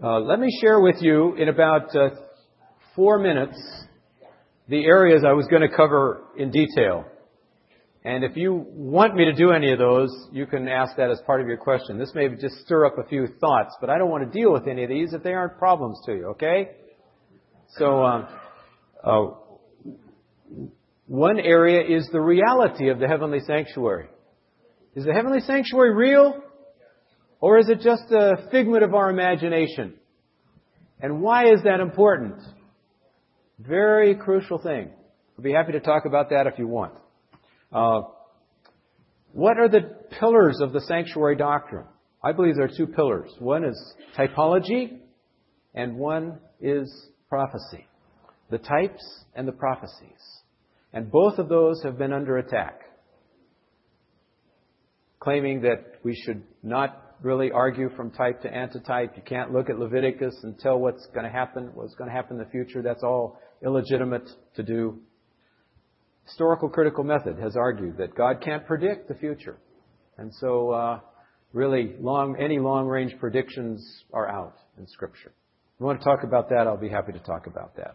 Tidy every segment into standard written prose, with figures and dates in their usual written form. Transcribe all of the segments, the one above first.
Let me share with you in about 4 minutes the areas I was going to cover in detail. And if you want me to do any of those, you can ask that as part of your question. This may just stir up a few thoughts, but I don't want to deal with any of these if they aren't problems to you, okay? So, one area is the reality of the heavenly sanctuary. Is the heavenly sanctuary real? Or is it just a figment of our imagination? And why is that important? Very crucial thing. I'll be happy to talk about that if you want. What are the pillars of the sanctuary doctrine? I believe there are 2 pillars. One is typology, and one is prophecy. The types and the prophecies. And both of those have been under attack, claiming that we should not really argue from type to antitype. You can't look at Leviticus and tell what's going to happen in the future. That's all illegitimate to do. Historical critical method has argued that God can't predict the future. And so, really, any long-range predictions are out in Scripture. If you want to talk about that, I'll be happy to talk about that.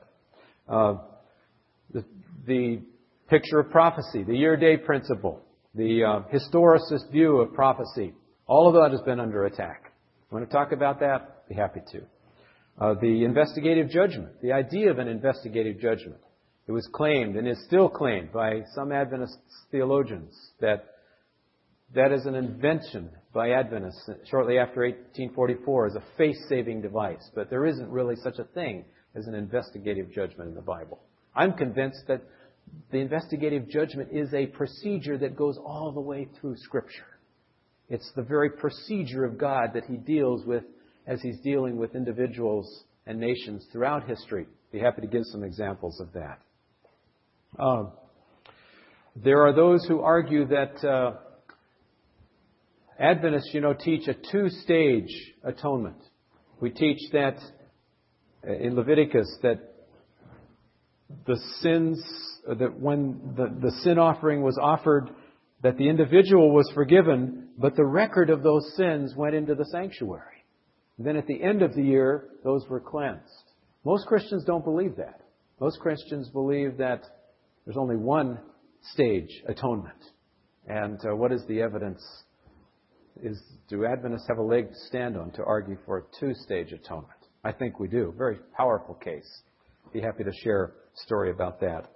The picture of prophecy, the year-day principle, the historicist view of prophecy, all of that has been under attack. You want to talk about that? I'd be happy to. The investigative judgment, the idea of an investigative judgment. It was claimed, and is still claimed by some Adventist theologians, that is an invention by Adventists shortly after 1844 as a faith-saving device. But there isn't really such a thing as an investigative judgment in the Bible. I'm convinced that the investigative judgment is a procedure that goes all the way through Scripture. It's the very procedure of God that He deals with as He's dealing with individuals and nations throughout history. Be happy to give some examples of that. There are those who argue that Adventists, teach a 2-stage atonement. We teach that in Leviticus that the sins, that when the sin offering was offered, that the individual was forgiven, but the record of those sins went into the sanctuary. Then at the end of the year, those were cleansed. Most Christians don't believe that. Most Christians believe that there's only 1-stage atonement. And what is the evidence? Do Adventists have a leg to stand on to argue for a 2-stage atonement? I think we do. Very powerful case. Be happy to share a story about that.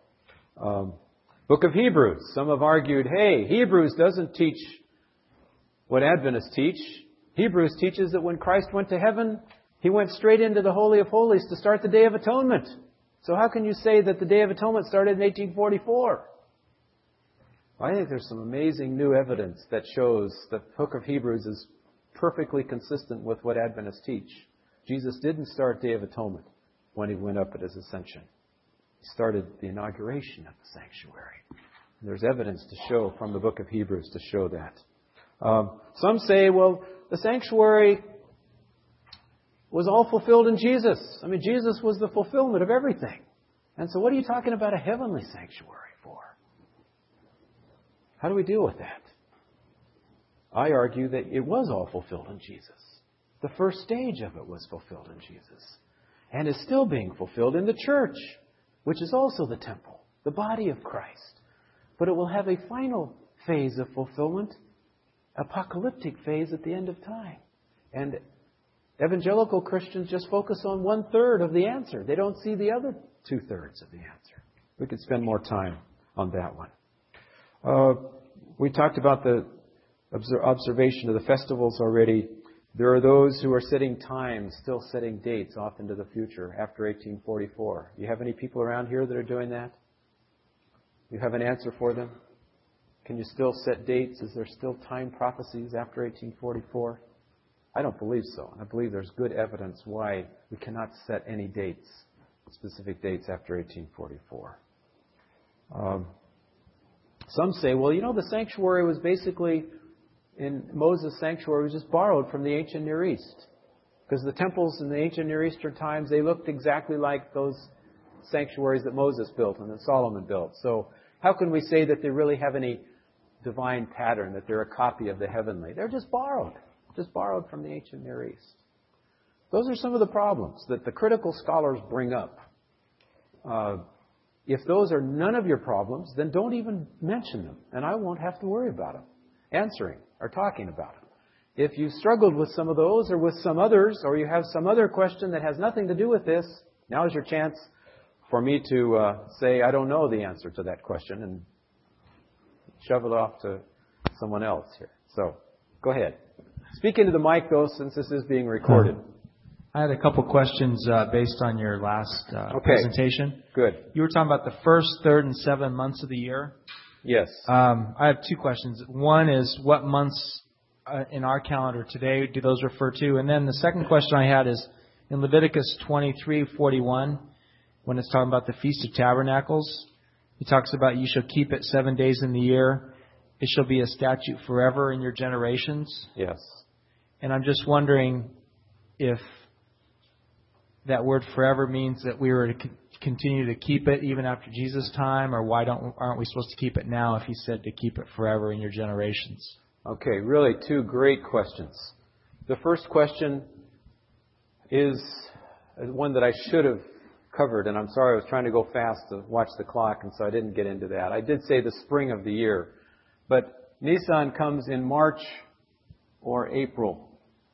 Book of Hebrews. Some have argued, hey, Hebrews doesn't teach what Adventists teach. Hebrews teaches that when Christ went to heaven, He went straight into the Holy of Holies to start the Day of Atonement. So how can you say that the Day of Atonement started in 1844? I think there's some amazing new evidence that shows that the book of Hebrews is perfectly consistent with what Adventists teach. Jesus didn't start Day of Atonement when He went up at His ascension. He started the inauguration of the sanctuary. And there's evidence to show from the book of Hebrews to show that. Some say, well, the sanctuary was all fulfilled in Jesus. I mean, Jesus was the fulfillment of everything. And so what are you talking about a heavenly sanctuary for? How do we deal with that? I argue that it was all fulfilled in Jesus. The first stage of it was fulfilled in Jesus. And is still being fulfilled in the church, which is also the temple, the body of Christ. But it will have a final phase of fulfillment, apocalyptic phase at the end of time. And evangelical Christians just focus on 1/3 of the answer. They don't see the other 2/3 of the answer. We could spend more time on that one. We talked about the observation of the festivals already. There are those who are setting times, still setting dates off into the future after 1844. You have any people around here that are doing that? You have an answer for them? Can you still set dates? Is there still time prophecies after 1844? I don't believe so. I believe there's good evidence why we cannot set any dates, specific dates after 1844. Some say, well, the sanctuary was basically, in Moses' sanctuary, was just borrowed from the ancient Near East. Because the temples in the ancient Near Eastern times, they looked exactly like those sanctuaries that Moses built and that Solomon built. So how can we say that they really have any divine pattern, that they're a copy of the heavenly? They're just borrowed from the ancient Near East. Those are some of the problems that the critical scholars bring up. If those are none of your problems, then don't even mention them, and I won't have to worry about them, answering or talking about them. If you struggled with some of those or with some others, or you have some other question that has nothing to do with this, now is your chance for me to say, I don't know the answer to that question, and shove it off to someone else here. So, go ahead. Speak into the mic, though, since this is being recorded. I had a couple questions based on your last presentation. Good. You were talking about the first, third, and 7 months of the year. Yes. I have two questions. One is, what months in our calendar today do those refer to? And then the second question I had is, in Leviticus 23:41, when it's talking about the Feast of Tabernacles, he talks about you shall keep it 7 days in the year. It shall be a statute forever in your generations. Yes. And I'm just wondering if that word forever means that we were to continue to keep it even after Jesus' time, or aren't we supposed to keep it now if he said to keep it forever in your generations? Okay, really two great questions. The first question is one that I should have covered, and I'm sorry, I was trying to go fast to watch the clock, and so I didn't get into that. I did say the spring of the year, but Nisan comes in March or April.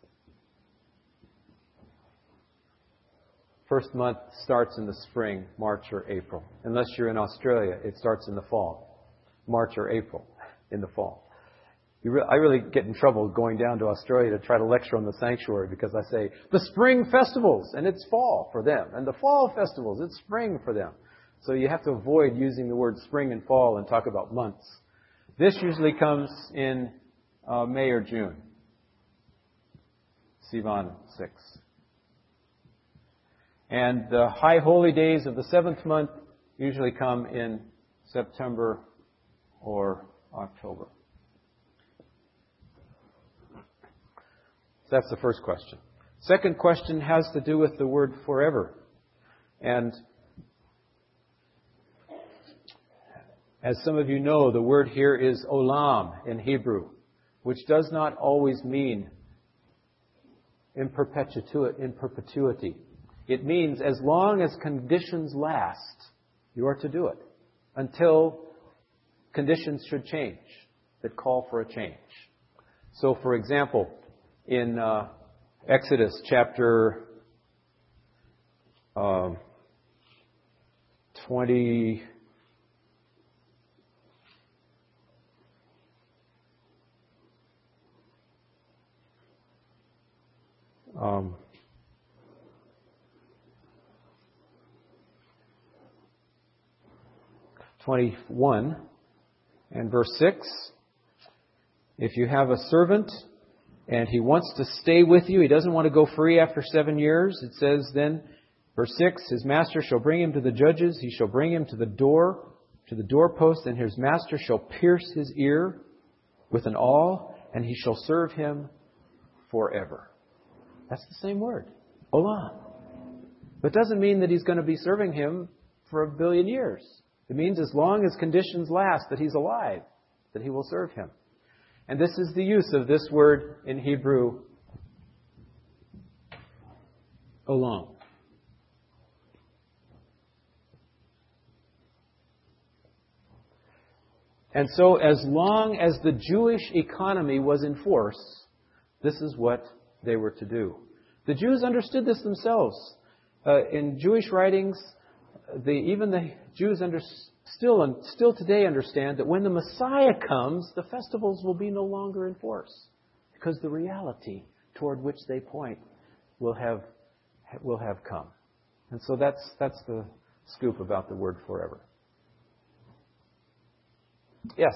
First month starts in the spring, March or April. Unless you're in Australia, it starts in the fall, March or April, in the fall. I really get in trouble going down to Australia to try to lecture on the sanctuary because I say, the spring festivals, and it's fall for them. And the fall festivals, it's spring for them. So you have to avoid using the word spring and fall and talk about months. This usually comes in May or June. Sivan 6. And the high holy days of the 7th month usually come in September or October. So that's the first question. Second question has to do with the word forever. And as some of you know, the word here is olam in Hebrew, which does not always mean in perpetuity. It means as long as conditions last, you are to do it until conditions should change that call for a change. So, for example, in Exodus chapter 20. Um, 21 and verse 6. If you have a servant and he wants to stay with you, he doesn't want to go free after 7 years, it says then, verse 6, his master shall bring him to the judges, he shall bring him to the doorpost, and his master shall pierce his ear with an awl, and he shall serve him forever. That's the same word, olam. But it doesn't mean that he's going to be serving him for 1 billion years. It means as long as conditions last that he's alive, that he will serve him. And this is the use of this word in Hebrew, olam. And so as long as the Jewish economy was in force, this is what they were to do. The Jews understood this themselves. In Jewish writings, even the Jews still today understand that when the Messiah comes, the festivals will be no longer in force, because the reality toward which they point will have come. And so that's the scoop about the word forever. Yes.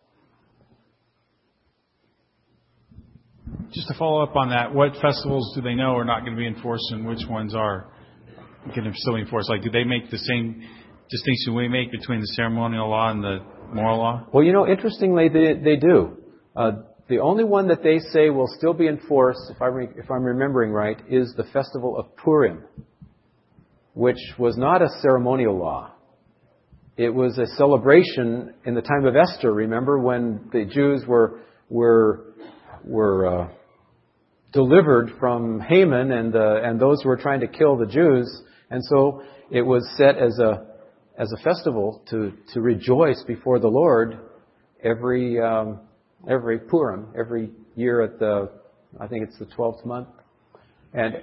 Just to follow up on that, what festivals do they know are not going to be enforced and which ones are going to still be enforced? Like, do they make the same distinction we make between the ceremonial law and the moral law? Well, interestingly, they do. The only one that they say will still be enforced, if I'm remembering right, is the festival of Purim, which was not a ceremonial law. It was a celebration in the time of Esther, remember, when the Jews were delivered from Haman and those who were trying to kill the Jews. And so it was set as a festival to rejoice before the Lord every Purim, every year at I think it's the 12th month. And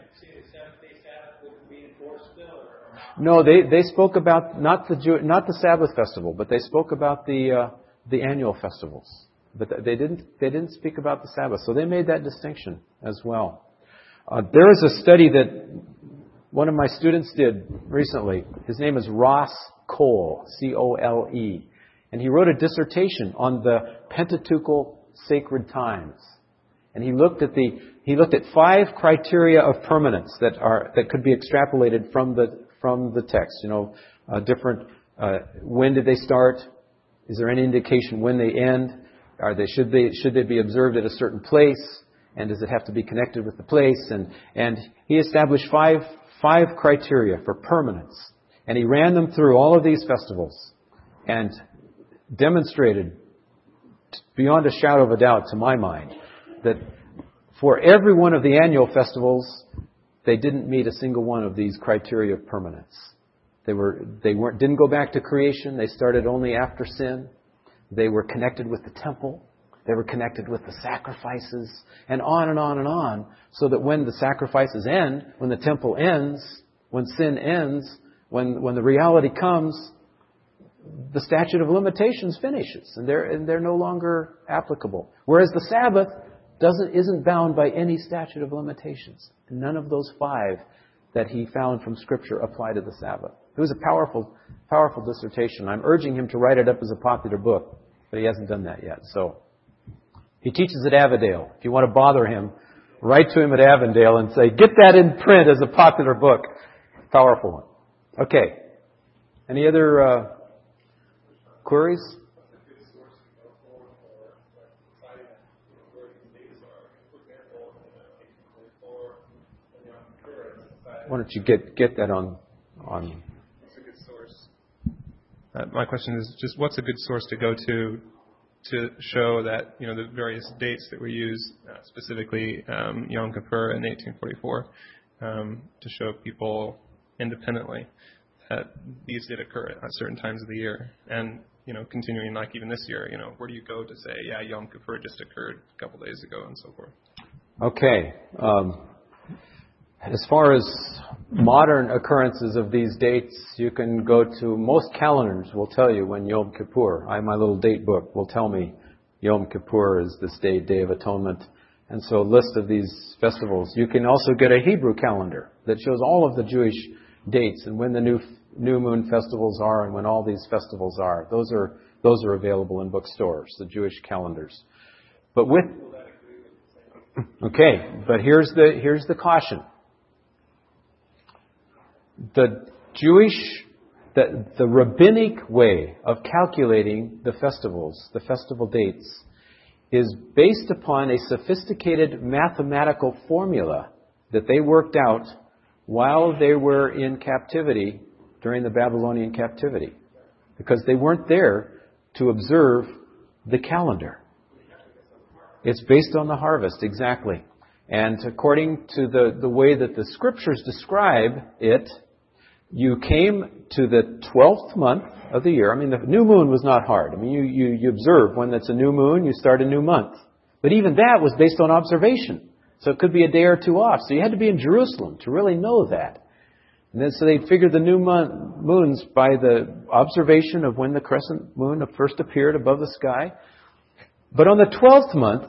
no, they spoke about not the Sabbath festival, but they spoke about the annual festivals. But they didn't speak about the Sabbath, so they made that distinction as well. There is a study that one of my students did recently. His name is Ross Cole, C-O-L-E, and he wrote a dissertation on the Pentateuchal sacred times. And he looked at 5 criteria of permanence that could be extrapolated from the text. Different. When did they start? Is there any indication when they end? Should they be observed at a certain place? And does it have to be connected with the place? And he established five criteria for permanence. And he ran them through all of these festivals and demonstrated beyond a shadow of a doubt, to my mind, that for every one of the annual festivals, they didn't meet a single one of these criteria of permanence. They didn't go back to creation. They started only after sin. They were connected with the temple. They were connected with the sacrifices, and on and on and on, so that when the sacrifices end, when the temple ends, when sin ends, when the reality comes, the statute of limitations finishes, and they're no longer applicable. Whereas the Sabbath isn't bound by any statute of limitations. None of those 5 that he found from Scripture apply to the Sabbath. It was a powerful, powerful dissertation. I'm urging him to write it up as a popular book, but he hasn't done that yet. So he teaches at Avondale. If you want to bother him, write to him at Avondale and say, get that in print as a popular book. Powerful one. Okay. Any other queries? Why don't you get that on? What's a good source? My question is just what's a good source to go to show that the various dates that were used, specifically Yom Kippur in 1844, to show people independently that these did occur at certain times of the year, and continuing like even this year, where do you go to say, yeah, Yom Kippur just occurred a couple days ago and so forth? Okay. As far as modern occurrences of these dates, you can go to most calendars will tell you when Yom Kippur. My little date book will tell me Yom Kippur is this Day of Atonement. And so a list of these festivals. You can also get a Hebrew calendar that shows all of the Jewish dates and when the new moon festivals are and when all these festivals are. Those are available in bookstores, the Jewish calendars. But here's the caution. The rabbinic way of calculating the festivals, the festival dates, is based upon a sophisticated mathematical formula that they worked out while they were in captivity during the Babylonian captivity, because they weren't there to observe the calendar. It's based on the harvest, exactly. And according to the way that the Scriptures describe it, you came to the 12th month of the year. I mean, the new moon was not hard. I mean, you observe when it's a new moon, you start a new month. But even that was based on observation. So it could be a day or two off. So you had to be in Jerusalem to really know that. And then so they'd figure the new moons by the observation of when the crescent moon first appeared above the sky. But on the 12th month,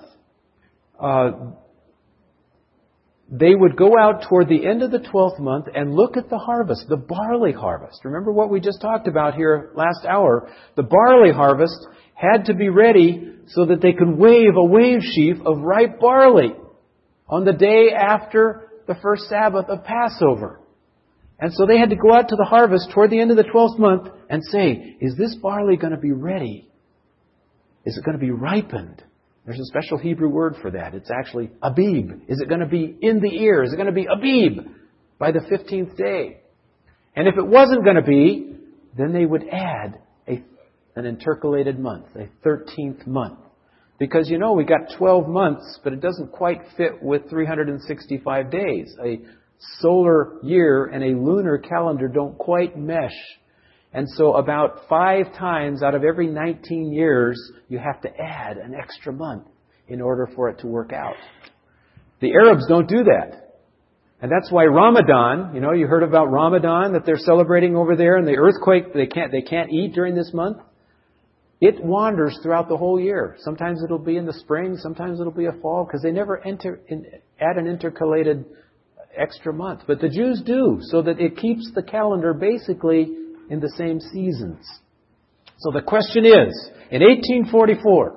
they would go out toward the end of the 12th month and look at the harvest, the barley harvest. Remember what we just talked about here last hour? The barley harvest had to be ready so that they could wave a wave sheaf of ripe barley on the day after the first Sabbath of Passover. And so they had to go out to the harvest toward the end of the 12th month and say, is this barley going to be ready? Is it going to be ripened? There's a special Hebrew word for that. It's actually abib. Is it going to be in the ear? Is it going to be abib by the 15th day? And if it wasn't going to be, then they would add an intercalated month, a 13th month. Because, we got 12 months, but it doesn't quite fit with 365 days. A solar year and a lunar calendar don't quite mesh. And so about 5 times out of every 19 years, you have to add an extra month in order for it to work out. The Arabs don't do that. And that's why Ramadan, you heard about Ramadan that they're celebrating over there, and the earthquake they can't eat during this month. It wanders throughout the whole year. Sometimes it'll be in the spring, sometimes it'll be a fall, because they never add an intercalated extra month. But the Jews do, so that it keeps the calendar basically in the same seasons. So the question is, in 1844,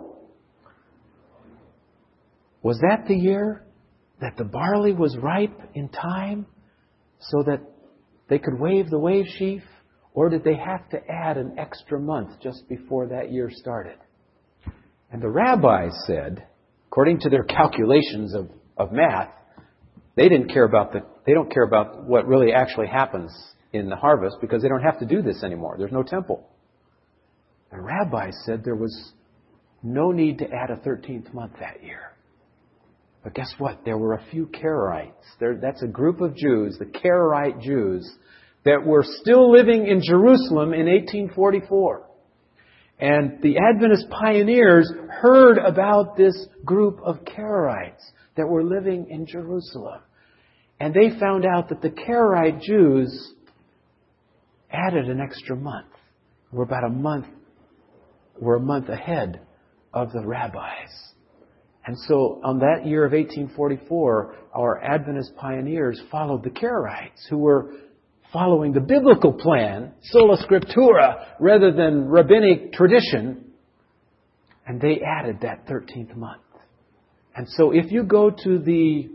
was that the year that the barley was ripe in time so that they could wave the wave sheaf? Or did they have to add an extra month just before that year started? And the rabbis said, according to their calculations of math, they don't care about what really actually happens in the harvest, because they don't have to do this anymore. There's no temple. The rabbis said there was no need to add a 13th month that year. But guess what? There were a few Karaites. That's a group of Jews, the Karaite Jews, that were still living in Jerusalem in 1844. And the Adventist pioneers heard about this group of Karaites that were living in Jerusalem. And they found out that the Karaite Jews added an extra month. We're a month ahead of the rabbis. And so on that year of 1844, our Adventist pioneers followed the Karaites, who were following the biblical plan, sola scriptura, rather than rabbinic tradition, and they added that 13th month. And so if you go to the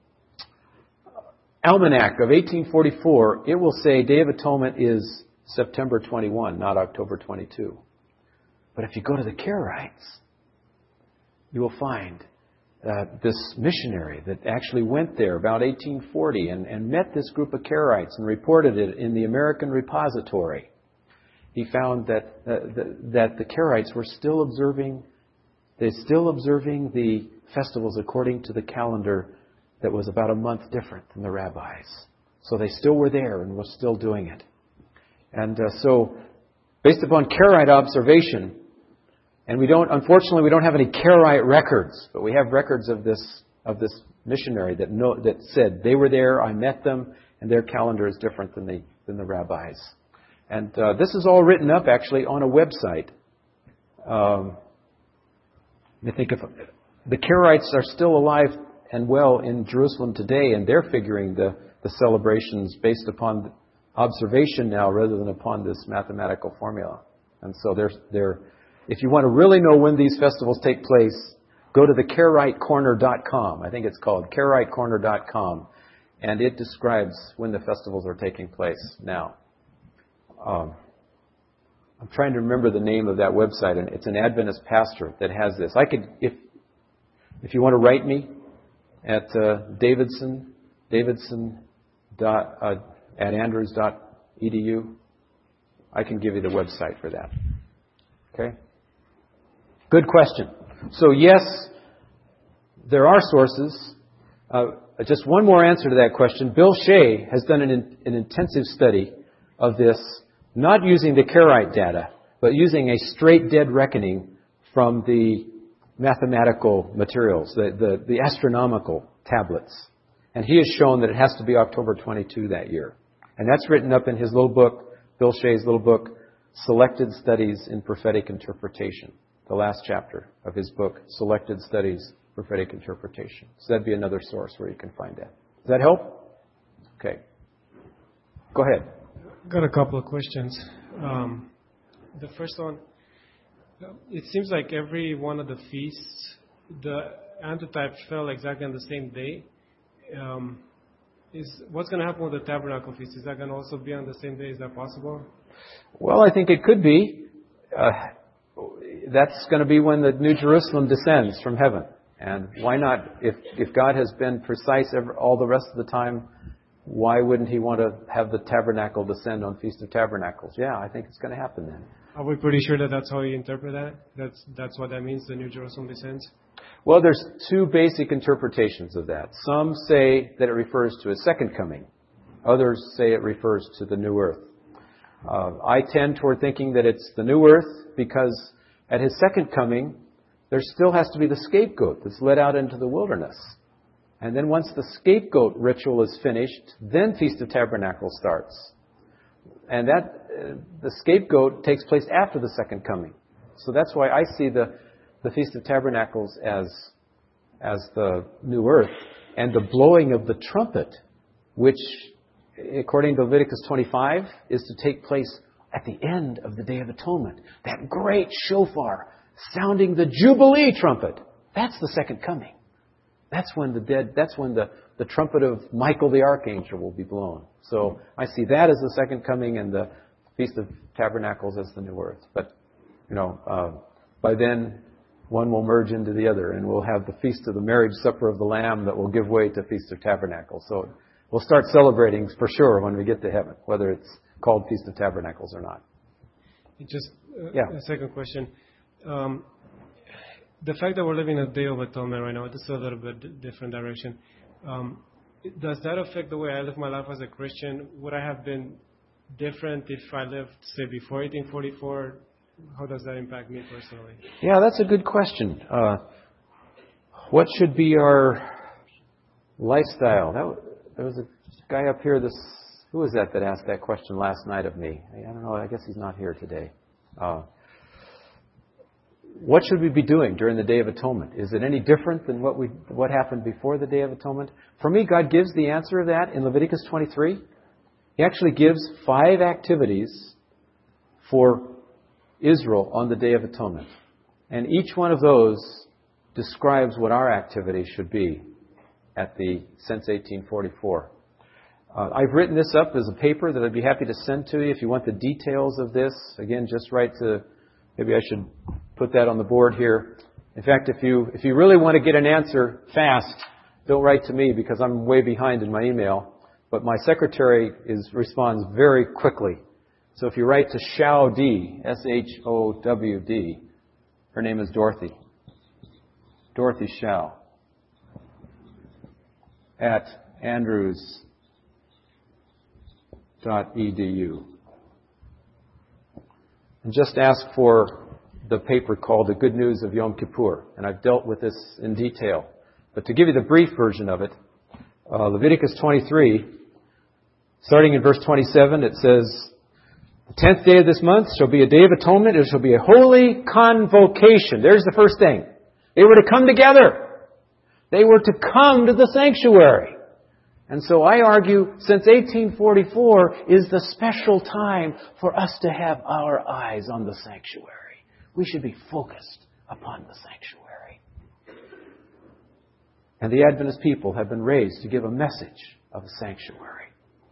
Almanac of 1844, it will say Day of Atonement is September 21, not October 22. But if you go to the Karaites, you will find this missionary that actually went there about 1840 and met this group of Karaites and reported it in the American Repository. He found that the Karaites were still observing the festivals according to the calendar that was about a month different than the rabbis. So they still were there and were still doing it. And so, based upon Karaite observation, and unfortunately, we don't have any Karaite records, but we have records of this missionary that said they were there, I met them, and their calendar is different than the rabbis. And this is all written up actually on a website. I think if the Karaites are still alive and well in Jerusalem today, and they're figuring the celebrations based upon observation now rather than upon this mathematical formula. And so if you want to really know when these festivals take place, go to the KaraiteCorner.com. I think it's called KaraiteCorner.com. And it describes when the festivals are taking place now. I'm trying to remember the name of that website, and it's an Adventist pastor that has this. I could, if you want to write me at Davidson at andrews.edu, I can give you the website for that. Okay? Good question. So yes, there are sources. Just one more answer to that question. Bill Shea has done an intensive study of this, not using the Karaite data, but using a straight dead reckoning from the mathematical materials, the astronomical tablets. And he has shown that it has to be October 22 that year. And that's written up in his little book, Bill Shea's little book, Selected Studies in Prophetic Interpretation. The last chapter of his book, Selected Studies, Prophetic Interpretation. So that'd be another source where you can find that. Does that help? Okay. Go ahead. Got a couple of questions. The first one, it seems like every one of the feasts, the antitype fell exactly on the same day. What's going to happen with the Tabernacle Feast? Is that going to also be on the same day? Is that possible? Well, I think it could be. That's going to be when the New Jerusalem descends from heaven. And why not? If God has been precise all the rest of the time, why wouldn't He want to have the tabernacle descend on Feast of Tabernacles? Yeah, I think it's going to happen then. Are we pretty sure that that's how you interpret that? That's what that means, the New Jerusalem descends? Well, there's two basic interpretations of that. Some say that it refers to His second coming. Others say it refers to the new earth. I tend toward thinking that it's the new earth because at His second coming, there still has to be the scapegoat that's led out into the wilderness. And then once the scapegoat ritual is finished, then Feast of Tabernacles starts. And that the scapegoat takes place after the second coming. So that's why I see the Feast of Tabernacles as the new earth. And the blowing of the trumpet, which, according to Leviticus 25, is to take place at the end of the Day of Atonement. That great shofar sounding the Jubilee trumpet. That's the second coming. That's when the trumpet of Michael the Archangel will be blown. So I see that as the second coming and the Feast of Tabernacles as the new earth. But, by then one will merge into the other and we'll have the Feast of the Marriage Supper of the Lamb that will give way to Feast of Tabernacles. So we'll start celebrating for sure when we get to heaven, whether it's called Feast of Tabernacles or not. Just a second question. The fact that we're living a Day of Atonement right now, this is a little bit different direction. Does that affect the way I live my life as a Christian? Would I have been different if I lived, say, before 1844? How does that impact me personally? Yeah, that's a good question. What should be our lifestyle? There was a guy up here, who was that asked that question last night of me? I don't know, I guess he's not here today. What should we be doing during the Day of Atonement? Is it any different than what happened before the Day of Atonement? For me, God gives the answer of that in Leviticus 23. He actually gives 5 activities for Israel on the Day of Atonement. And each one of those describes what our activity should be since 1844. I've written this up as a paper that I'd be happy to send to you if you want the details of this. Again, just write to, maybe I should put that on the board here. In fact, if you really want to get an answer fast, don't write to me because I'm way behind in my email. But my secretary responds very quickly. So if you write to Showd, S-H-O-W-D, her name is Dorothy. Dorothy Shaw at andrews.edu. And just ask for the paper called The Good News of Yom Kippur. And I've dealt with this in detail. But to give you the brief version of it, Leviticus 23, starting in verse 27, it says, "The 10th day of this month shall be a day of atonement. It shall be a holy convocation." There's the first thing. They were to come together. They were to come to the sanctuary. And so I argue, since 1844 is the special time for us to have our eyes on the sanctuary. We should be focused upon the sanctuary. And the Adventist people have been raised to give a message of the sanctuary.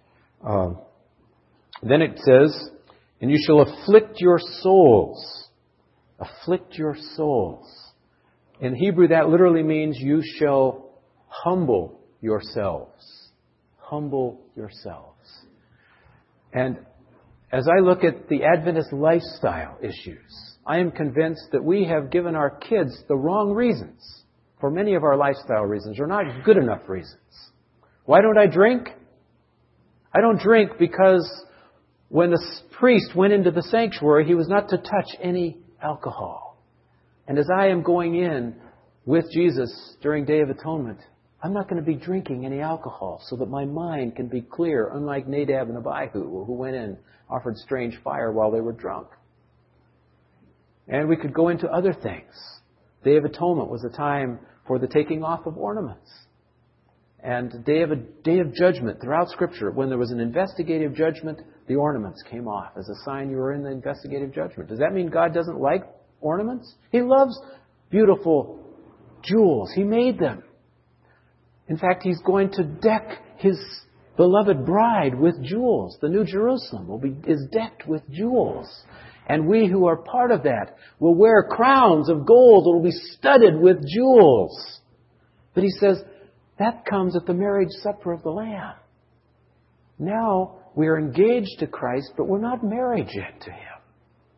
Then it says, "And you shall afflict your souls." Afflict your souls. In Hebrew, that literally means you shall humble yourselves. Humble yourselves. And as I look at the Adventist lifestyle issues, I am convinced that we have given our kids the wrong reasons. For many of our lifestyle reasons are not good enough reasons. Why don't I drink? I don't drink because when the priest went into the sanctuary, he was not to touch any alcohol. And as I am going in with Jesus during Day of Atonement, I'm not going to be drinking any alcohol so that my mind can be clear, unlike Nadab and Abihu, who went in, offered strange fire while they were drunk. And we could go into other things. Day of Atonement was a time for the taking off of ornaments. And Day of Judgment, throughout Scripture, when there was an investigative judgment, the ornaments came off as a sign you were in the investigative judgment. Does that mean God doesn't like ornaments? He loves beautiful jewels. He made them. In fact, He's going to deck His beloved bride with jewels. The New Jerusalem is decked with jewels. And we who are part of that will wear crowns of gold that will be studded with jewels. But He says, that comes at the marriage supper of the Lamb. Now we are engaged to Christ, but we're not married yet to Him.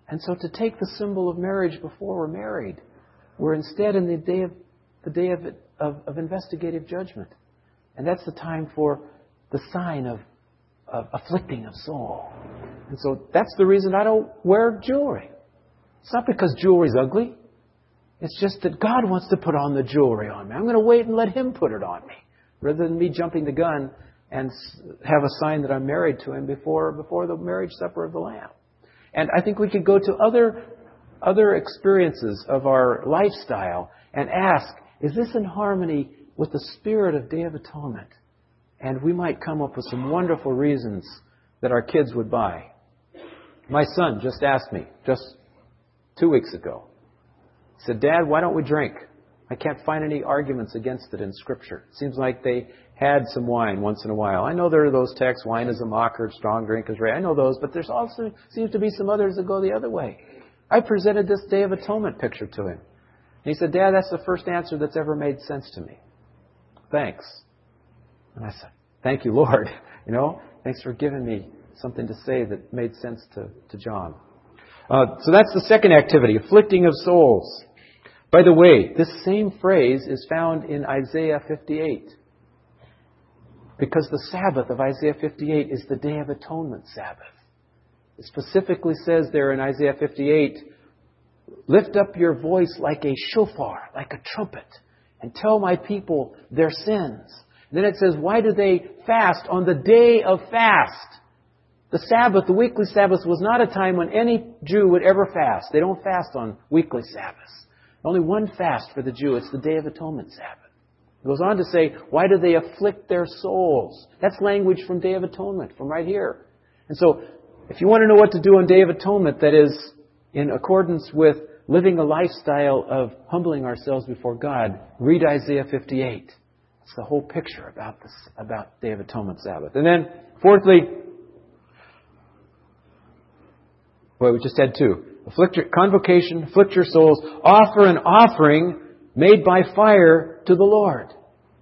And so to take the symbol of marriage before we're married, we're instead in the day of investigative judgment. And that's the time for the sign of afflicting of soul. And so that's the reason I don't wear jewelry. It's not because jewelry's ugly. It's just that God wants to put on the jewelry on me. I'm going to wait and let Him put it on me, rather than me jumping the gun and have a sign that I'm married to Him before the marriage supper of the Lamb. And I think we could go to other experiences of our lifestyle and ask, is this in harmony with the spirit of Day of Atonement? And we might come up with some wonderful reasons that our kids would buy. My son just asked me, just 2 weeks ago, he said, Dad, why don't we drink? I can't find any arguments against it in Scripture. It seems like they had some wine once in a while. I know there are those texts, wine is a mocker, strong drink is right. I know those, but there's also seems to be some others that go the other way. I presented this Day of Atonement picture to him. And he said, Dad, that's the first answer that's ever made sense to me. Thanks. And I said, thank you, Lord. Thanks for giving me something to say that made sense to John. So that's the second activity, afflicting of souls. By the way, this same phrase is found in Isaiah 58. Because the Sabbath of Isaiah 58 is the Day of Atonement Sabbath. It specifically says there in Isaiah 58, lift up your voice like a shofar, like a trumpet, and tell my people their sins. And then it says, why do they fast on the day of fast? The Sabbath, the weekly Sabbath, was not a time when any Jew would ever fast. They don't fast on weekly Sabbaths. Only one fast for the Jew. It's the Day of Atonement Sabbath. It goes on to say, why do they afflict their souls? That's language from Day of Atonement, from right here. And so, if you want to know what to do on Day of Atonement that is in accordance with living a lifestyle of humbling ourselves before God, read Isaiah 58. It's the whole picture about Day of Atonement Sabbath. And then, fourthly, we just had two. Convocation, afflict your souls, offer an offering made by fire to the Lord.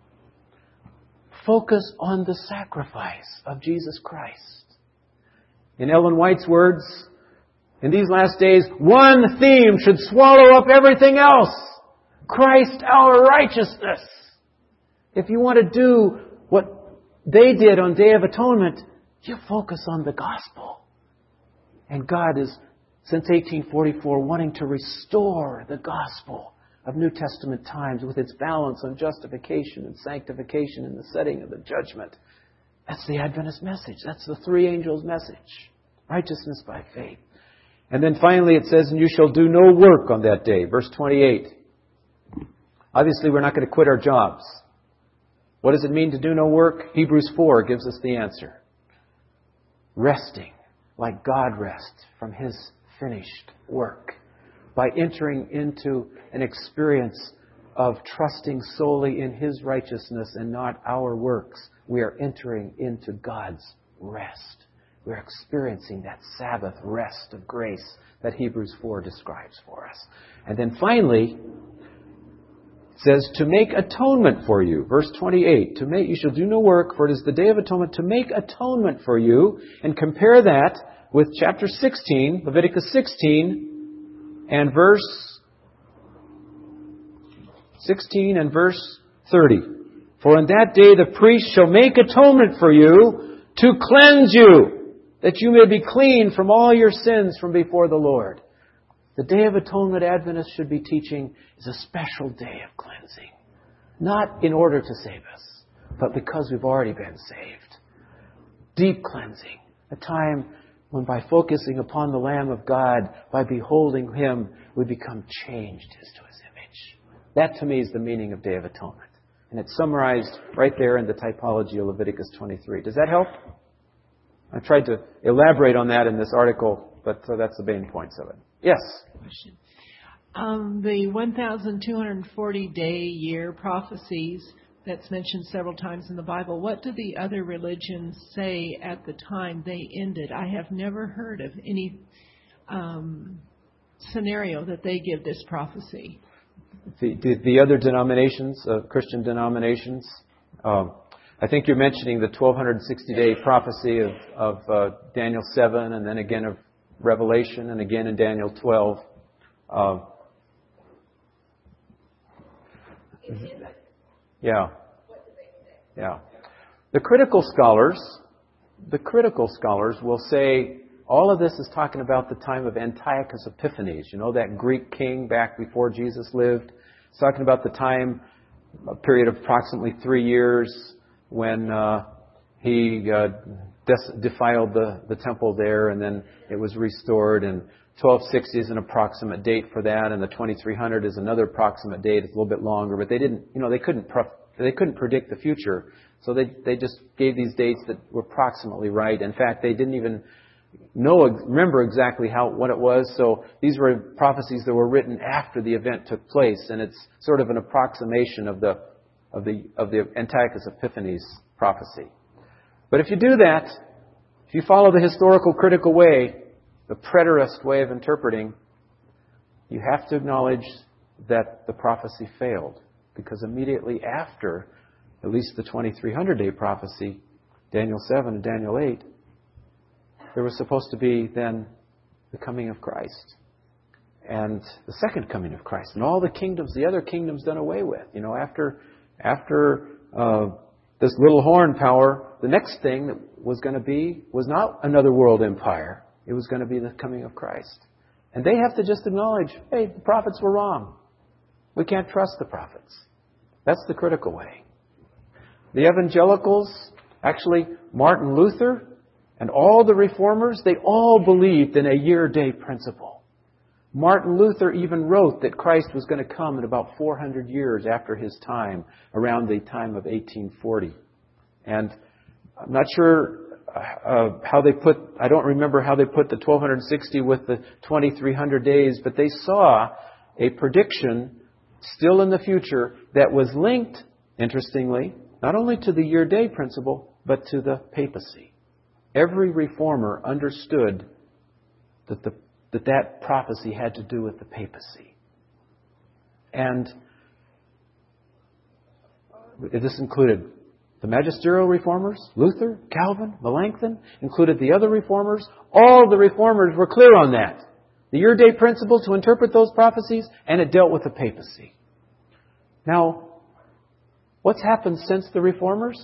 Focus on the sacrifice of Jesus Christ. In Ellen White's words, in these last days, one theme should swallow up everything else. Christ our righteousness. If you want to do what they did on Day of Atonement, you focus on the gospel. And God is, since 1844, wanting to restore the gospel of New Testament times with its balance on justification and sanctification and the setting of the judgment. That's the Adventist message. That's the three angels' message. Righteousness by faith. And then finally it says, and you shall do no work on that day. Verse 28. Obviously we're not going to quit our jobs. What does it mean to do no work? Hebrews 4 gives us the answer. Resting like God rests from His finished work. By entering into an experience of trusting solely in His righteousness and not our works, we are entering into God's rest. We're experiencing that Sabbath rest of grace that Hebrews 4 describes for us. And then finally, it says, to make atonement for you. Verse 28, you shall do no work, for it is the Day of Atonement, to make atonement for you. And compare that with chapter 16, Leviticus 16, and verse 16 and verse 30. For on that day the priest shall make atonement for you to cleanse you, that you may be clean from all your sins from before the Lord. The Day of Atonement Adventists should be teaching is a special day of cleansing. Not in order to save us, but because we've already been saved. Deep cleansing. A time when by focusing upon the Lamb of God, by beholding Him, we become changed to His image. That to me is the meaning of Day of Atonement. And it's summarized right there in the typology of Leviticus 23. Does that help? I tried to elaborate on that in this article, but that's the main points of it. Yes? Question. The 1,240-day year prophecies that's mentioned several times in the Bible, what do the other religions say at the time they ended? I have never heard of any scenario that they give this prophecy. The other denominations, Christian denominations, I think you're mentioning the 1,260-day prophecy of Daniel 7, and then again of Revelation and again in Daniel 12. Yeah. The critical scholars will say all of this is talking about the time of Antiochus Epiphanes. You know, that Greek king back before Jesus lived. It's talking about the time, a period of approximately 3 years when he defiled the temple there, and then it was restored. And 1260 is an approximate date for that, and the 2300 is another approximate date. It's a little bit longer, but they didn't, they couldn't predict the future, so they just gave these dates that were approximately right. In fact, they didn't even remember exactly what it was. So these were prophecies that were written after the event took place, and it's sort of an approximation of the Antiochus Epiphanes prophecy. But if you do that, if you follow the historical critical way, the preterist way of interpreting, you have to acknowledge that the prophecy failed. Because immediately after, at least the 2300-day prophecy, Daniel 7 and Daniel 8, there was supposed to be then the coming of Christ. And the second coming of Christ. And all the other kingdoms done away with. After this little horn power, the next thing that was going to be was not another world empire. It was going to be the coming of Christ. And they have to just acknowledge, hey, the prophets were wrong. We can't trust the prophets. That's the critical way. The evangelicals, actually Martin Luther and all the reformers, they all believed in a year-day principle. Martin Luther even wrote that Christ was going to come in about 400 years after his time, around the time of 1840. And I'm not sure I don't remember how they put the 1260 with the 2300 days, but they saw a prediction still in the future that was linked, interestingly, not only to the year-day principle, but to the papacy. Every reformer understood that prophecy had to do with the papacy. And this included the magisterial reformers, Luther, Calvin, Melanchthon, included the other reformers. All the reformers were clear on that. The year-day principle to interpret those prophecies, and it dealt with the papacy. Now, what's happened since the reformers?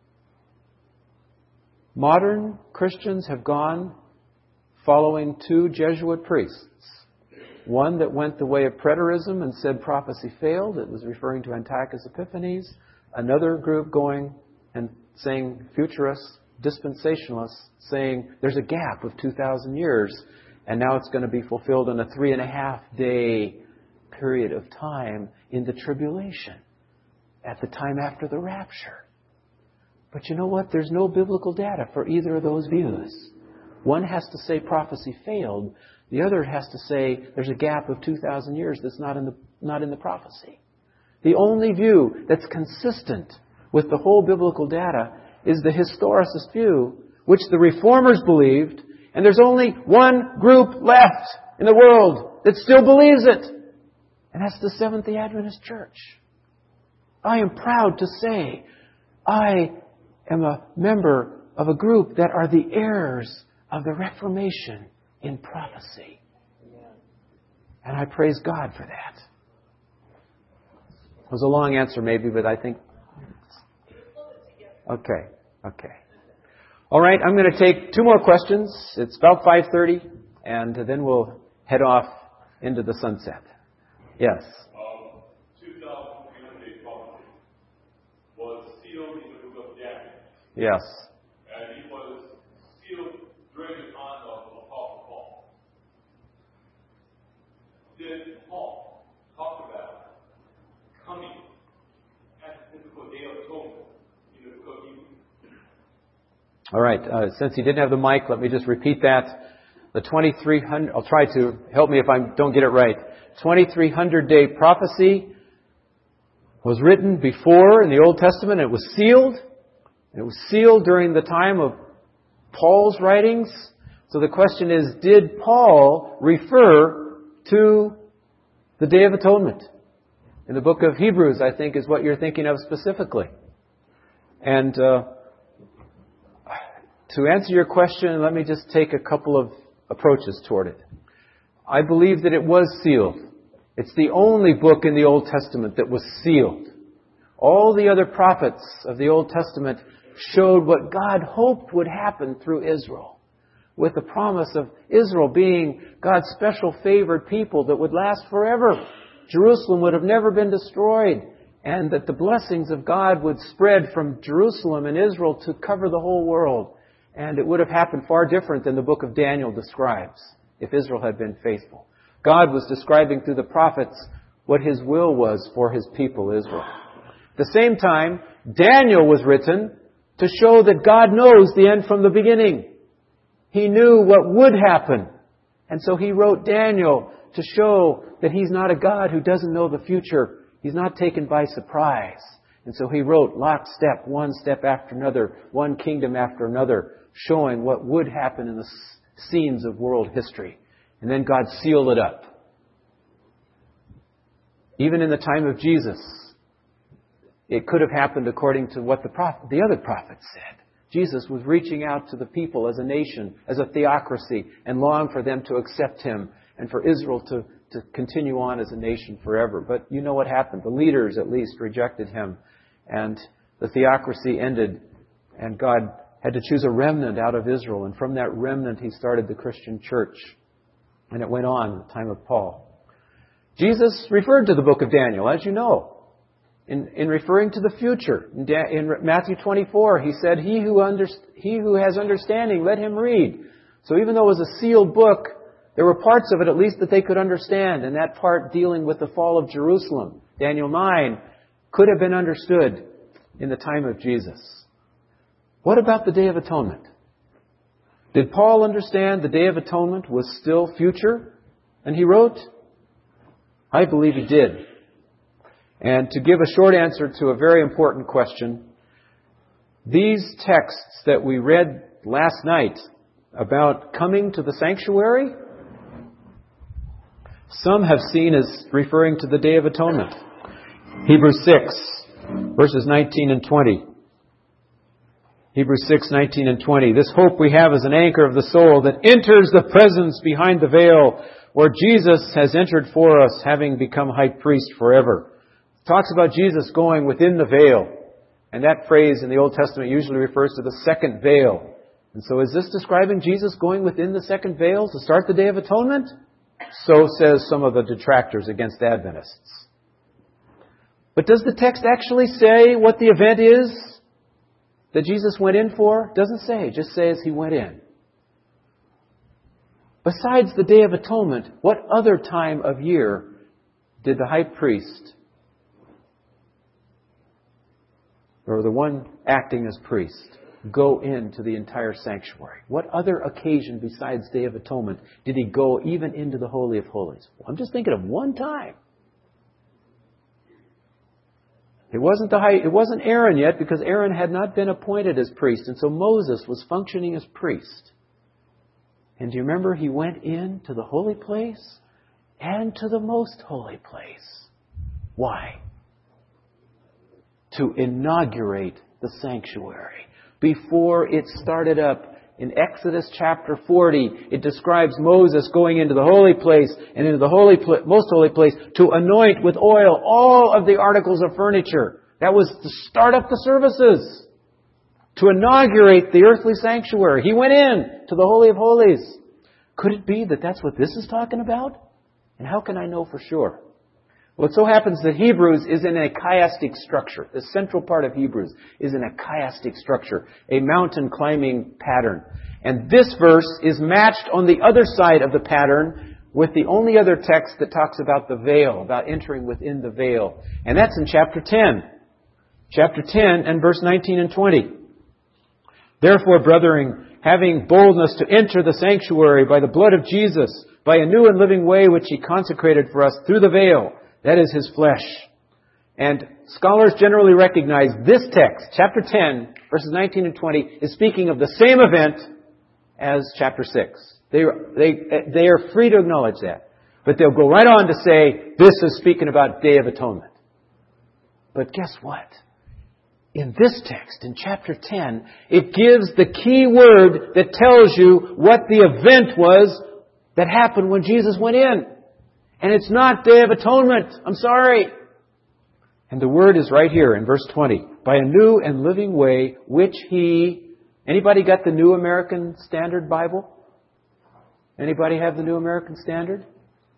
Modern Christians have gone following two Jesuit priests. One that went the way of preterism and said prophecy failed. It was referring to Antiochus Epiphanes. Another group going and saying futurists, dispensationalists, saying there's a gap of 2,000 years and now it's going to be fulfilled in a 3.5-day period of time in the tribulation at the time after the rapture. But you know what? There's no biblical data for either of those views. One has to say prophecy failed. The other has to say there's a gap of 2,000 years that's not in the prophecy. The only view that's consistent with the whole biblical data is the historicist view, which the reformers believed, and there's only one group left in the world that still believes it, and that's the Seventh-day Adventist Church. I am proud to say I am a member of a group that are the heirs of the Reformation in prophecy. And I praise God for that. It was a long answer maybe, but I think... Okay. All right, I'm going to take 2 more questions. It's about 5:30, and then we'll head off into the sunset. Yes. 2,300 prophecy was sealed in the book of Daniel. Yes. And it was sealed during the time of Apostle Paul. Did Paul talk about coming at the physical day of atonement in the book of Hebrews? All right. Since he didn't have the mic, let me just repeat that. The 2300, I'll try to help me if I don't get it right. 2300-day prophecy was written before in the Old Testament. It was sealed. And it was sealed during the time of Paul's writings. So the question is, did Paul refer to the Day of Atonement? In the book of Hebrews, I think, is what you're thinking of specifically. And to answer your question, let me just take a couple of approaches toward it. I believe that it was sealed. It's the only book in the Old Testament that was sealed. All the other prophets of the Old Testament showed what God hoped would happen through Israel, with the promise of Israel being God's special favored people that would last forever. Jerusalem would have never been destroyed, and that the blessings of God would spread from Jerusalem and Israel to cover the whole world. And it would have happened far different than the book of Daniel describes, if Israel had been faithful. God was describing through the prophets what His will was for His people Israel. At the same time, Daniel was written to show that God knows the end from the beginning. He knew what would happen. And so He wrote Daniel to show that He's not a God who doesn't know the future. He's not taken by surprise. And so He wrote lockstep, one step after another, one kingdom after another, showing what would happen in the scenes of world history. And then God sealed it up. Even in the time of Jesus, it could have happened according to what the other prophets said. Jesus was reaching out to the people as a nation, as a theocracy, and longed for them to accept Him and for Israel to continue on as a nation forever. But you know what happened. The leaders, at least, rejected Him. And the theocracy ended. And God had to choose a remnant out of Israel. And from that remnant, He started the Christian church. And it went on in the time of Paul. Jesus referred to the book of Daniel, as you know, in referring to the future. In Matthew 24, He said, He who has understanding, let him read. So even though it was a sealed book, there were parts of it at least that they could understand. And that part dealing with the fall of Jerusalem, Daniel 9, could have been understood in the time of Jesus. What about the Day of Atonement? Did Paul understand the Day of Atonement was still future? And he wrote, I believe he did. And to give a short answer to a very important question, these texts that we read last night about coming to the sanctuary, some have seen as referring to the Day of Atonement. Hebrews 6, verses 19 and 20. Hebrews 6, 19 and 20. This hope we have as an anchor of the soul that enters the presence behind the veil, where Jesus has entered for us, having become high priest forever. It talks about Jesus going within the veil. And that phrase in the Old Testament usually refers to the second veil. And so is this describing Jesus going within the second veil to start the Day of Atonement? So says some of the detractors against Adventists. But does the text actually say what the event is that Jesus went in for? It doesn't say. It just says He went in. Besides the Day of Atonement, what other time of year did the high priest, or the one acting as priest, go into the entire sanctuary? What other occasion besides Day of Atonement did He go even into the Holy of Holies? Well, I'm just thinking of one time. It wasn't Aaron yet, because Aaron had not been appointed as priest, and so Moses was functioning as priest. And do you remember he went into the holy place and to the most holy place? Why? To inaugurate the sanctuary. Before it started up, in Exodus chapter 40, it describes Moses going into the holy place and into the most holy place to anoint with oil all of the articles of furniture. That was to start up the services, to inaugurate the earthly sanctuary. He went in to the Holy of Holies. Could it be that that's what this is talking about? And how can I know for sure? Well, it so happens that Hebrews is in a chiastic structure. The central part of Hebrews is in a chiastic structure, a mountain climbing pattern. And this verse is matched on the other side of the pattern with the only other text that talks about the veil, about entering within the veil. And that's in chapter 10. Chapter 10 and verse 19 and 20. Therefore, brethren, having boldness to enter the sanctuary by the blood of Jesus, by a new and living way which He consecrated for us through the veil, that is His flesh. And scholars generally recognize this text, chapter 10, verses 19 and 20, is speaking of the same event as chapter 6. They are free to acknowledge that. But they'll go right on to say, this is speaking about Day of Atonement. But guess what? in this text, in chapter 10, it gives the key word that tells you what the event was that happened when Jesus went in. And it's not Day of Atonement. I'm sorry. And the word is right here in verse 20. By a new and living way, which He... Anybody got the New American Standard Bible? Anybody have the New American Standard?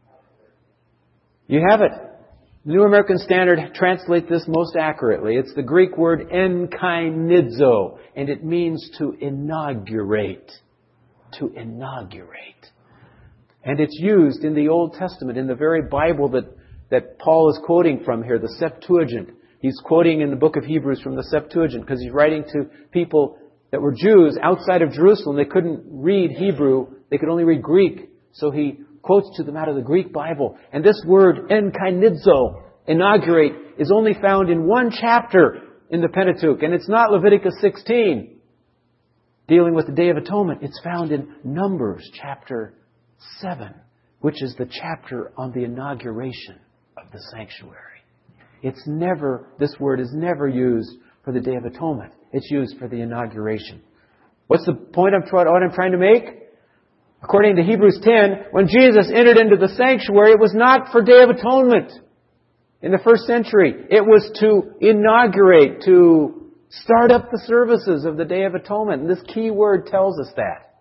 You have it. The New American Standard translates this most accurately. It's the Greek word enkainidzo, and it means to inaugurate. To inaugurate. And it's used in the Old Testament, in the very Bible that Paul is quoting from here, the Septuagint. He's quoting in the book of Hebrews from the Septuagint because he's writing to people that were Jews outside of Jerusalem. They couldn't read Hebrew. They could only read Greek. So he quotes to them out of the Greek Bible. And this word, enkainidzo, inaugurate, is only found in one chapter in the Pentateuch. And it's not Leviticus 16, dealing with the Day of Atonement. It's found in Numbers chapter 7, which is the chapter on the inauguration of the sanctuary. This word is never used for the Day of Atonement. It's used for the inauguration. What's the point what I'm trying to make? According to Hebrews 10, when Jesus entered into the sanctuary, it was not for Day of Atonement in the first century. It was to inaugurate, to start up the services of the Day of Atonement. And this key word tells us that.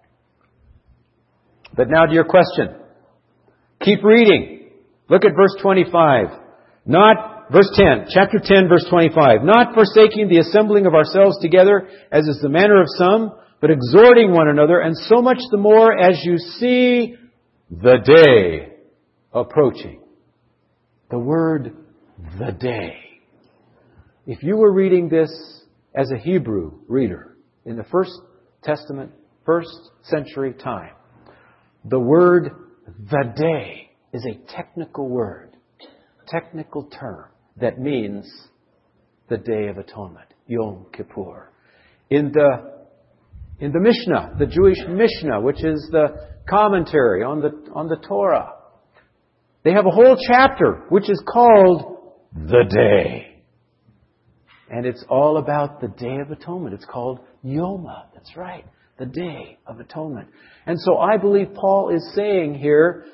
But now to your question. Keep reading. Look at verse 25. Verse 10, chapter 10, verse 25. Not forsaking the assembling of ourselves together, as is the manner of some, but exhorting one another, and so much the more as you see the day approaching. The word, the day. If you were reading this as a Hebrew reader in the First Testament, first century time, the word, the day, is a technical word, technical term that means the Day of Atonement, Yom Kippur. In the Mishnah, the Jewish Mishnah, which is the commentary on the Torah, they have a whole chapter which is called the Day. And it's all about the Day of Atonement. It's called Yoma. That's right. The Day of Atonement. And so I believe Paul is saying here,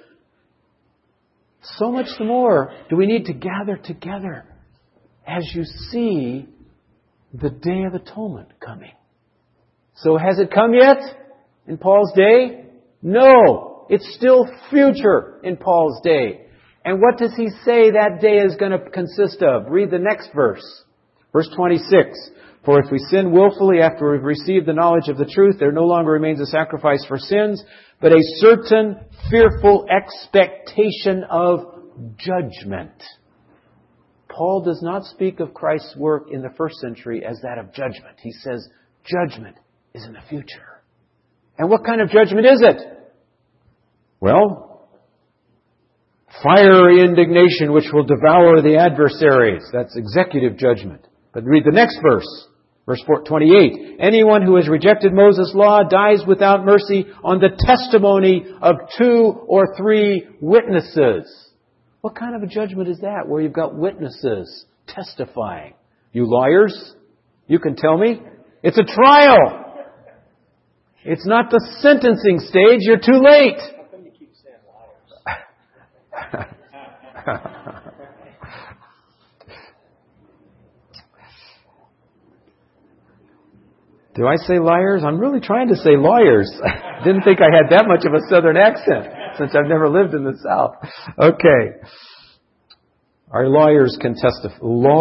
so much the more do we need to gather together as you see the Day of Atonement coming. So has it come yet in Paul's day? No. It's still future in Paul's day. And what does he say that day is going to consist of? Read the next verse. Verse 26. For if we sin willfully after we've received the knowledge of the truth, there no longer remains a sacrifice for sins, but a certain fearful expectation of judgment. Paul does not speak of Christ's work in the first century as that of judgment. He says judgment is in the future. And what kind of judgment is it? Well, fiery indignation which will devour the adversaries. That's executive judgment. But read the next verse. Verse 28. Anyone who has rejected Moses' law dies without mercy on the testimony of 2 or 3 witnesses. What kind of a judgment is that where you've got witnesses testifying? You liars, you can tell me. It's a trial. It's not the sentencing stage. You're too late. How come you keep saying liars? Do I say liars? I'm really trying to say lawyers. Didn't think I had that much of a southern accent since I've never lived in the South. Okay. Our lawyers can testify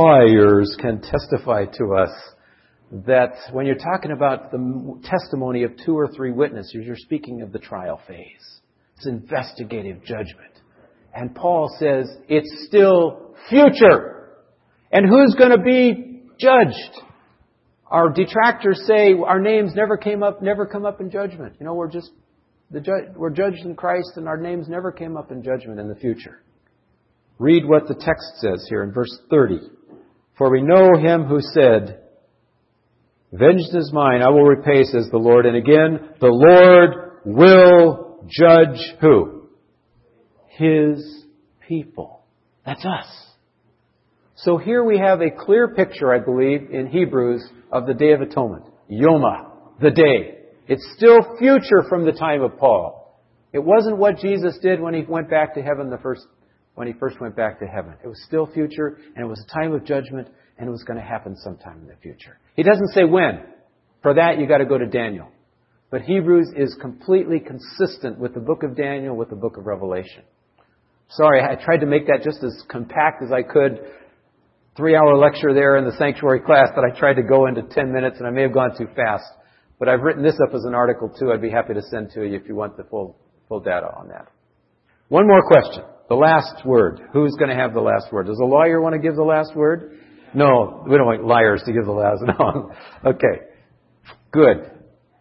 to us that when you're talking about the testimony of 2 or 3 witnesses, you're speaking of the trial phase. It's investigative judgment. And Paul says it's still future. And who's going to be judged? Our detractors say our names never come up in judgment. You know, we're judged in Christ and our names never came up in judgment in the future. Read what the text says here in verse 30. For we know him who said, vengeance is mine, I will repay, says the Lord. And again, the Lord will judge who? His people. That's us. So here we have a clear picture, I believe, in Hebrews of the Day of Atonement. Yoma, the day. It's still future from the time of Paul. It wasn't what Jesus did when He went back to heaven when He first went back to heaven. It was still future, and it was a time of judgment, and it was going to happen sometime in the future. He doesn't say when. For that, you got to go to Daniel. But Hebrews is completely consistent with the book of Daniel, with the book of Revelation. Sorry, I tried to make that just as compact as I could. 3-hour lecture there in the sanctuary class that I tried to go into 10 minutes, and I may have gone too fast. But I've written this up as an article too. I'd be happy to send to you if you want the full data on that. One more question. The last word. Who's going to have the last word? Does a lawyer want to give the last word? No, we don't want liars to give the last. No. Okay. Good.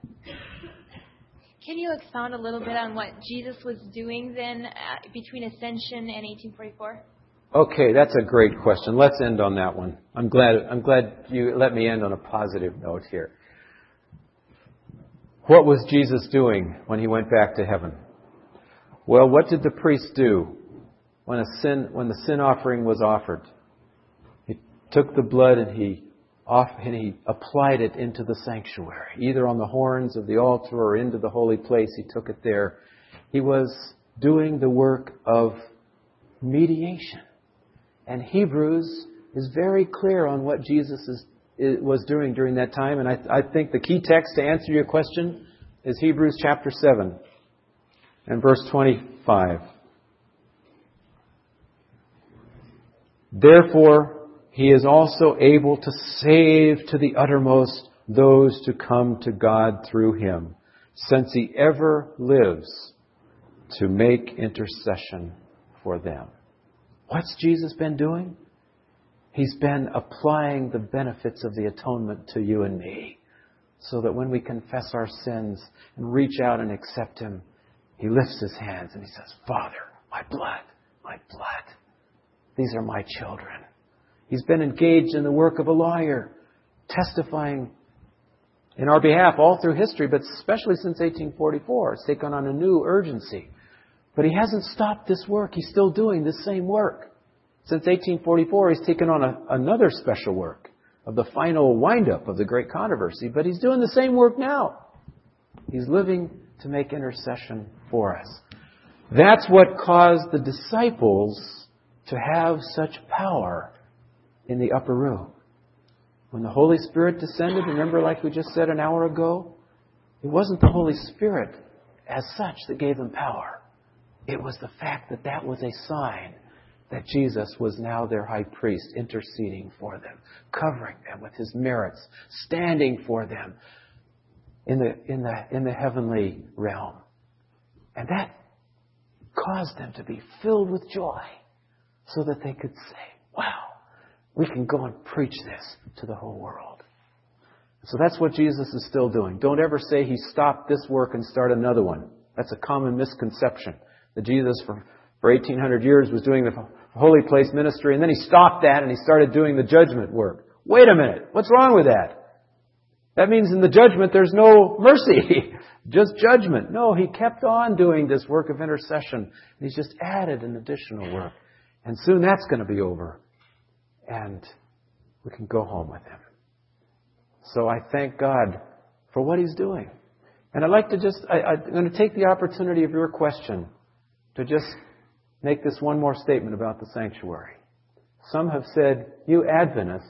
Can you expound a little bit on what Jesus was doing then between Ascension and 1844? Okay, that's a great question. Let's end on that one. I'm glad you let me end on a positive note here. What was Jesus doing when He went back to heaven? Well, what did the priest do when the sin offering was offered? He took the blood and he applied it into the sanctuary, either on the horns of the altar or into the holy place. He took it there. He was doing the work of mediation. And Hebrews is very clear on what Jesus was doing during that time. And I think the key text to answer your question is Hebrews chapter 7 and verse 25. Therefore, He is also able to save to the uttermost those to come to God through Him, since He ever lives to make intercession for them. What's Jesus been doing? He's been applying the benefits of the atonement to you and me, so that when we confess our sins and reach out and accept Him, He lifts His hands and He says, Father, my blood, these are my children. He's been engaged in the work of a lawyer, testifying in our behalf all through history, but especially since 1844. It's taken on a new urgency. But He hasn't stopped this work. He's still doing the same work. Since 1844, He's taken on another special work of the final wind-up of the great controversy. But He's doing the same work now. He's living to make intercession for us. That's what caused the disciples to have such power in the upper room. When the Holy Spirit descended, remember like we just said an hour ago, it wasn't the Holy Spirit as such that gave them power. It was the fact that that was a sign that Jesus was now their high priest, interceding for them, covering them with His merits, standing for them in the heavenly realm. And that caused them to be filled with joy so that they could say, wow, we can go and preach this to the whole world. So that's what Jesus is still doing. Don't ever say He stopped this work and started another one. That's a common misconception. That Jesus for 1,800 years was doing the holy place ministry, and then He stopped that and He started doing the judgment work. Wait a minute. What's wrong with that? That means in the judgment there's no mercy. Just judgment. No, He kept on doing this work of intercession. He's just added an additional work. And soon that's going to be over. And we can go home with Him. So I thank God for what He's doing. And I'd like to I'm going to take the opportunity of your question to just make this one more statement about the sanctuary. Some have said, you Adventists,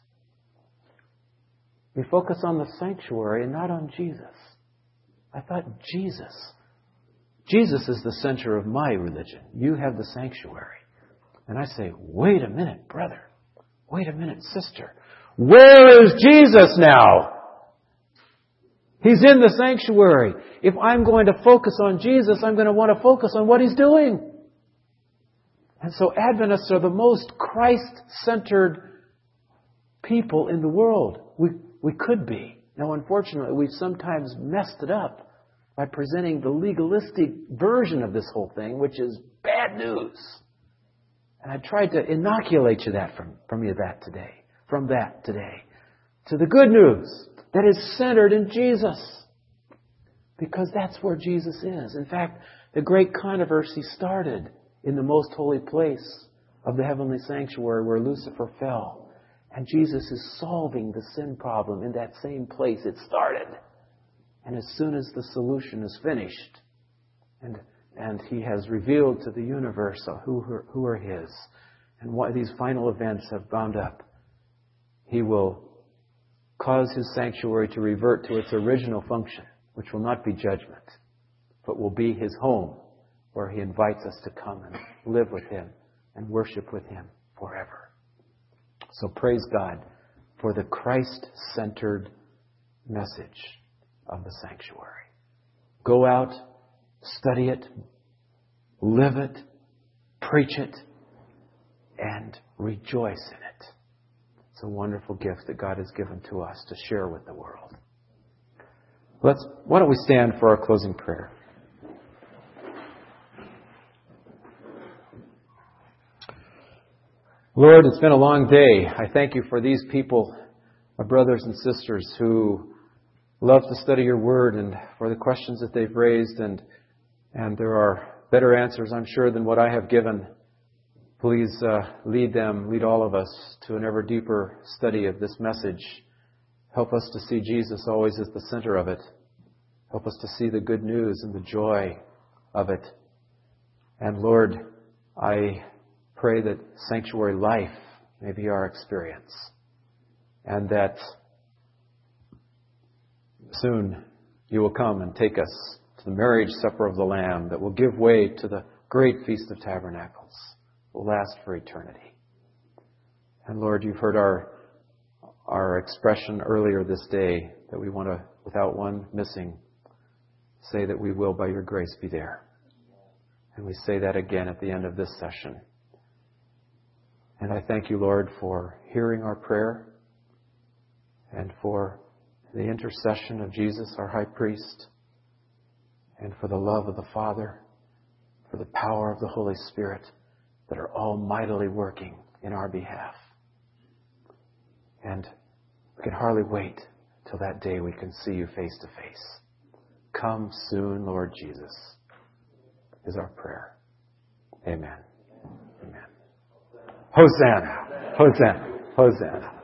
we focus on the sanctuary and not on Jesus. I thought Jesus is the center of my religion. You have the sanctuary. And I say, wait a minute, brother. Wait a minute, sister. Where is Jesus now? He's in the sanctuary. If I'm going to focus on Jesus, I'm going to want to focus on what He's doing. And so Adventists are the most Christ-centered people in the world. We could be. Now, unfortunately, we've sometimes messed it up by presenting the legalistic version of this whole thing, which is bad news. And I tried to inoculate you that from that today, to the good news that is centered in Jesus. Because that's where Jesus is. In fact, the great controversy started in the most holy place of the heavenly sanctuary where Lucifer fell. And Jesus is solving the sin problem in that same place it started. And as soon as the solution is finished, and He has revealed to the universe who are His, and what these final events have bound up, He will cause His sanctuary to revert to its original function, which will not be judgment, but will be His home, where He invites us to come and live with Him and worship with Him forever. So praise God for the Christ-centered message of the sanctuary. Go out, study it, live it, preach it, and rejoice in it. It's a wonderful gift that God has given to us to share with the world. Why don't we stand for our closing prayer? Lord, it's been a long day. I thank You for these people, my brothers and sisters, who love to study Your Word, and for the questions that they've raised. And there are better answers, I'm sure, than what I have given. Please lead all of us to an ever deeper study of this message. Help us to see Jesus always as the center of it. Help us to see the good news and the joy of it. And Lord, I pray that sanctuary life may be our experience, and that soon You will come and take us to the marriage supper of the Lamb that will give way to the great Feast of Tabernacles, will last for eternity. And Lord, You've heard our expression earlier this day that we want to, without one missing, say that we will, by Your grace, be there. And we say that again at the end of this session. And I thank You, Lord, for hearing our prayer and for the intercession of Jesus, our high priest, and for the love of the Father, for the power of the Holy Spirit that are all mightily working in our behalf. And we can hardly wait till that day we can see You face to face. Come soon, Lord Jesus, is our prayer. Amen. Amen. Hosanna! Hosanna! Hosanna!